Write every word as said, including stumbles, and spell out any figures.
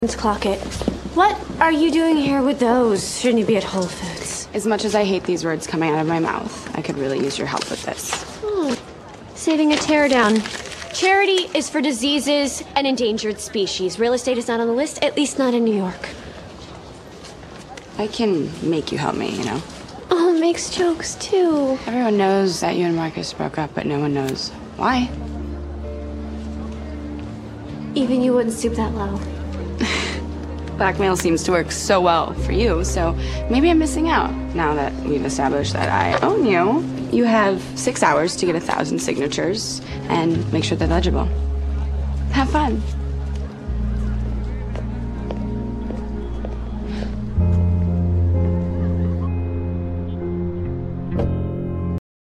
Let's clock it. What are you doing here with those? Shouldn't you be at Whole Foods? As much as I hate these words coming out of my mouth, I could really use your help with this. Oh, saving a teardown. Charity is for diseases and endangered species. Real estate is not on the list, at least not in New York. I can make you help me, you know? Oh, makes jokes too. Everyone knows that you and Marcus broke up, but no one knows why. Even you wouldn't stoop that low. Blackmail seems to work so well for you, so maybe I'm missing out. Now that we've established that I own you, you have six hours to get a thousand signatures and make sure they're legible. Have fun.